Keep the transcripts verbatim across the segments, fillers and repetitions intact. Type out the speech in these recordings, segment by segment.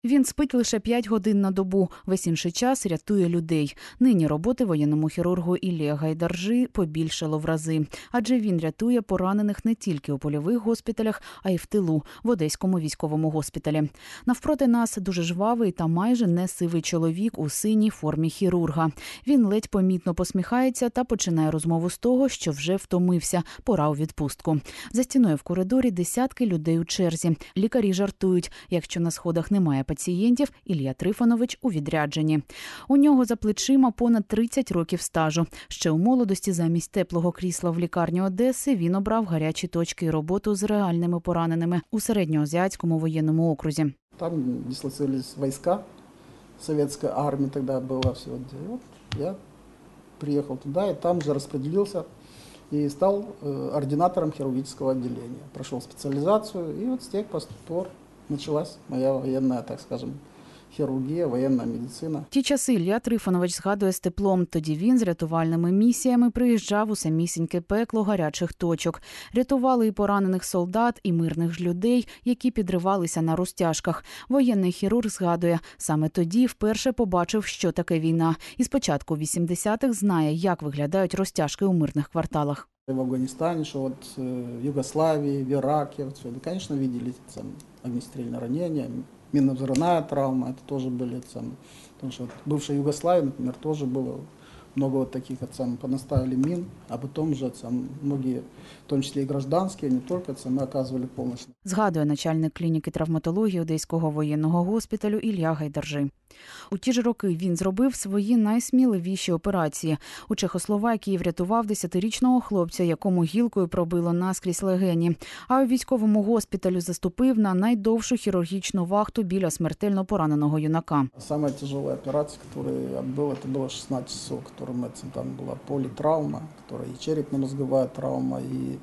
Він спить лише п'ять годин на добу, весь інший час рятує людей. Нині роботи воєнному хірургу Іллі Гайдаржи побільшало в рази. Адже він рятує поранених не тільки у польових госпіталях, а й в тилу, в Одеському військовому госпіталі. Навпроти нас дуже жвавий та майже не сивий чоловік у синій формі хірурга. Він ледь помітно посміхається та починає розмову з того, що вже втомився, пора у відпустку. За стіною в коридорі десятки людей у черзі. Лікарі жартують, якщо на сходах немає пацієнтів, Ілля Трифонович у відрядженні. У нього за плечима понад тридцять років стажу. Ще у молодості замість теплого крісла в лікарні Одеси він обрав гарячі точки і роботу з реальними пораненими у Середньоазіатському воєнному окрузі. Там дислоцировались войска советской армии, тогда было все. Вот я приехал туда и там же распределился и стал ординатором хирургического отделения. Прошел специализацию, и вот с тех пор началась моя военная, так скажем, хірургія, воєнна медицина. Ті часи Ілля Трифонович згадує з теплом. Тоді він з рятувальними місіями приїжджав у самісіньке пекло гарячих точок. Рятували і поранених солдат, і мирних ж людей, які підривалися на розтяжках. Воєнний хірург згадує, саме тоді вперше побачив, що таке війна. І спочатку вісімдесятих знає, як виглядають розтяжки у мирних кварталах. В Афганистане, что вот в Югославии, в Ираке, вот все, да, конечно, видели там огнестрельное ранение, минно-взрывная травма, это тоже были там, потому что вот в бывшей Югославии, например, тоже было много вот таких, там, понаставили мин, а потом же там многие, в том числе и гражданские, не только, там, мы оказывали помощь. Згадує начальник клініки травматології Одеського воєнного госпіталю Ілля Гайдаржи. У ті ж роки він зробив свої найсміливіші операції. У Чехословакії врятував десятирічного хлопця, якому гілкою пробило наскрізь легені. А у військовому госпіталю заступив на найдовшу хірургічну вахту біля смертельно пораненого юнака. Самая тяжелая операция, которую я отбыл, это было шестнадцать часов, которым там была политравма, которая и черепно-мозговая травма, и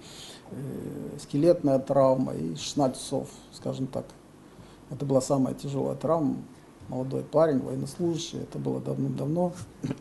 э, скелетная травма, и шестнадцать часов, скажем так. Это была самая тяжелая травма. Молодой парень, военнослужащий, это было давным-давно.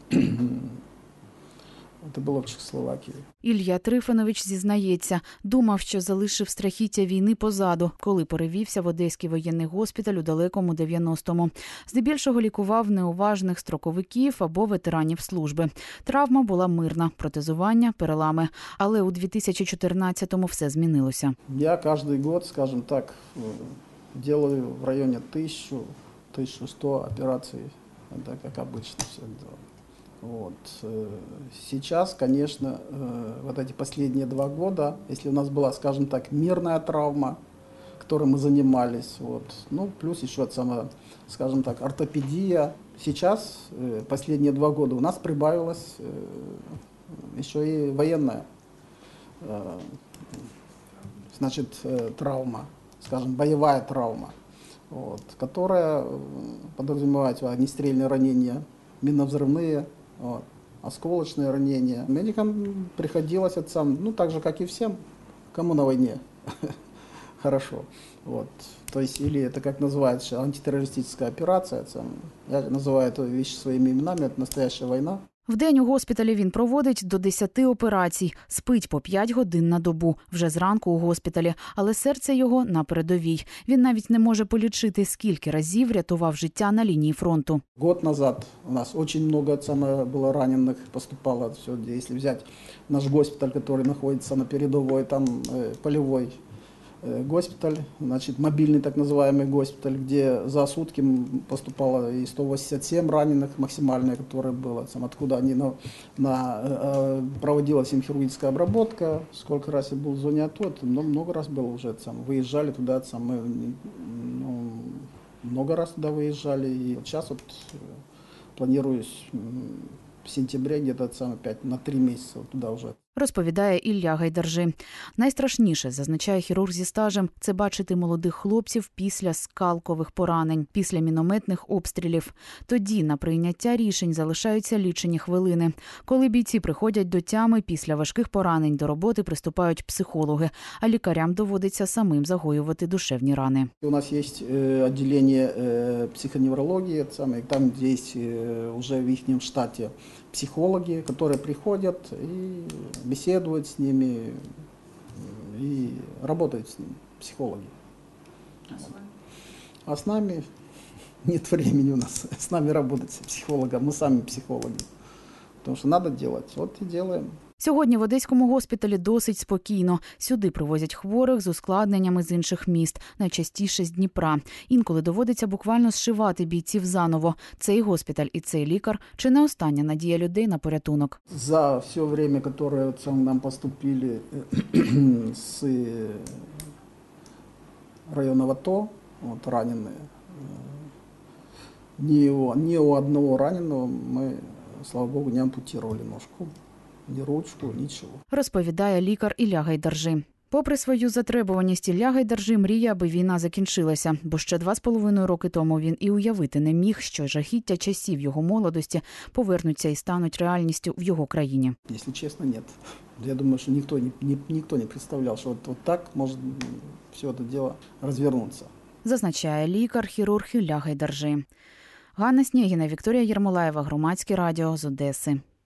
Це було в Чехословакії. Ілля Трифонович зізнається, думав, що залишив страхіття війни позаду, коли перевівся в Одеський воєнний госпіталь у далекому дев'яностому. Здебільшого лікував неуважних строковиків або ветеранів служби. Травма була мирна, протезування, перелами. Але у дві тисячі чотирнадцятому все змінилося. Я кожен рік, скажімо так, роблю в районі тисячу тысяча сто операций, это как обычно все дело. Вот. Сейчас, конечно, вот эти последние два года, если у нас была, скажем так, мирная травма, которой мы занимались, вот, ну, плюс еще, самое, скажем так, ортопедия. Сейчас, последние два года, у нас прибавилась еще и военная, значит, травма, скажем, боевая травма. Вот, которая подразумевает огнестрельные ранения, минно-взрывные, вот, осколочные ранения. Медикам приходилось это сам, ну так же, как и всем, кому на войне хорошо. Вот. То есть, или это как называется, антитеррористическая операция, это, я называю эту вещь своими именами, это настоящая война. Вдень у госпіталі він проводить до десяти операцій, спить по п'ять годин на добу, вже зранку у госпіталі, але серце його на передовій. Він навіть не може полічити, скільки разів рятував життя на лінії фронту. Год назад у нас очень много было раненых, поступало, все, если взять наш госпиталь, который находится на передовой, там э, полевой госпиталь, значит, мобильный так называемый госпиталь, где за сутки поступало и сто восемьдесят семь раненых максимальное, которое было, там, откуда они на, на, э, проводилась им хирургическая обработка, сколько раз я был в зоне АТО, но много раз было уже, там, выезжали туда, там, мы, ну, много раз туда выезжали, и вот сейчас вот планирую в сентябре где-то там, опять на три месяца туда уже. Розповідає Ілля Гайдаржи. Найстрашніше, зазначає хірург зі стажем, це бачити молодих хлопців після скалкових поранень, після мінометних обстрілів. Тоді на прийняття рішень залишаються лічені хвилини. Коли бійці приходять до тями після важких поранень, до роботи приступають психологи, а лікарям доводиться самим загоювати душевні рани. У нас є відділення психоневрології, там є вже в їхньому штаті психологи, которые приходят и беседуют с ними, и работают с ними, психологи. А с вами? А с нами нет времени у нас с нами работать, с психологом, мы сами психологи. Потому что надо делать, вот и делаем. Сьогодні в Одеському госпіталі досить спокійно. Сюди привозять хворих з ускладненнями з інших міст, найчастіше з Дніпра. Інколи доводиться буквально зшивати бійців заново. Цей госпіталь і цей лікар – чи не остання надія людей на порятунок. За все время, которое нам поступили с районов АТО, вот, раненые, ни у, ни у одного раненого мы, слава богу, не ампутировали ножку. Ні ручку, нічого. Розповідає лікар Ілля Гайдаржи. Попри свою затребуваність, Ілля Гайдаржи мріє, аби війна закінчилася. Бо ще два з половиною роки тому він і уявити не міг, що жахіття часів його молодості повернуться і стануть реальністю в його країні. Якщо чесно, ні. Я думаю, що ніхто, ні, ні, ніхто не представляв, що от, от так може все це діло розвернутися. Зазначає лікар-хірург Ілля Гайдаржи. Ганна Снєгіна, Вікторія Єрмолаєва, Громадське радіо з Одеси.